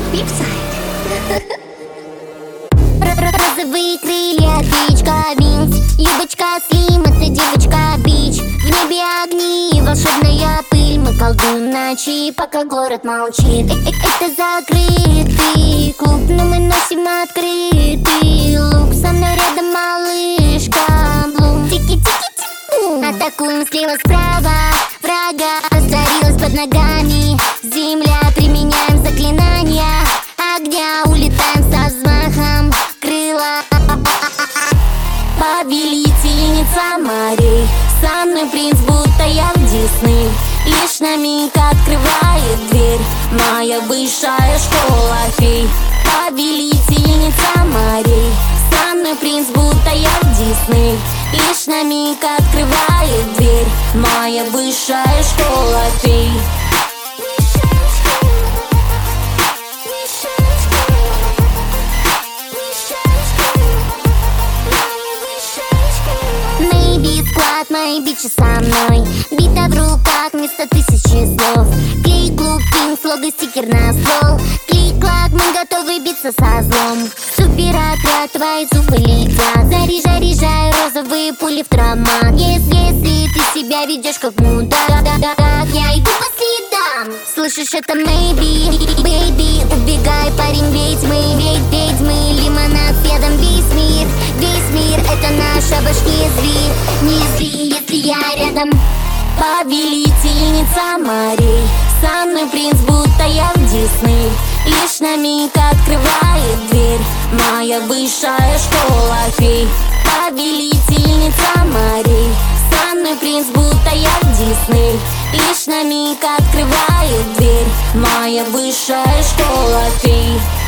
Розовые крылья, птичка Винкс, юбочка Слим, это девочка Бич. В небе огни, волшебная пыль, мы колдуем ночи, пока город молчит. Это закрытый клуб, но мы носим открытый лук. Со мной рядом малышка Блум. Тики-тики-тики-бум. Атакуем слева, справа, врага растворилась под ногами земля. Применяем заклинания огня, улетаем со взмахом крыла. Повелительница морей, со мной принц, будто я в Дисней. Лишь на миг открывает дверь моя высшая школа фей. Повелительница морей, со мной принц, будто я в Дисней. Лишь на миг открывает дверь моя высшая школа фей. Склад, мои бичи со мной, бита в руках вместо тысячи слов. Клей, клуб, пинг, лого, стикер на стол. Клик-клак, мы готовы биться со злом. Суперотряд, твои зубы летят. Заряжай розовые пули в травмат. Если ты себя ведешь как мудак, я иду по следам. Слышишь, это maybe, baby. Убегай, парень, ведьмы, ведьмы. Лимонад с ядом, весь мир, это наша башня. Не зри, если я рядом. Повелительница морей, со мной принц, будто я в Дисней. Лишь на миг открывает дверь моя высшая школа фей. Повелительница морей, со мной принц, будто я в Дисней. Лишь на миг открывает дверь моя высшая школа фей.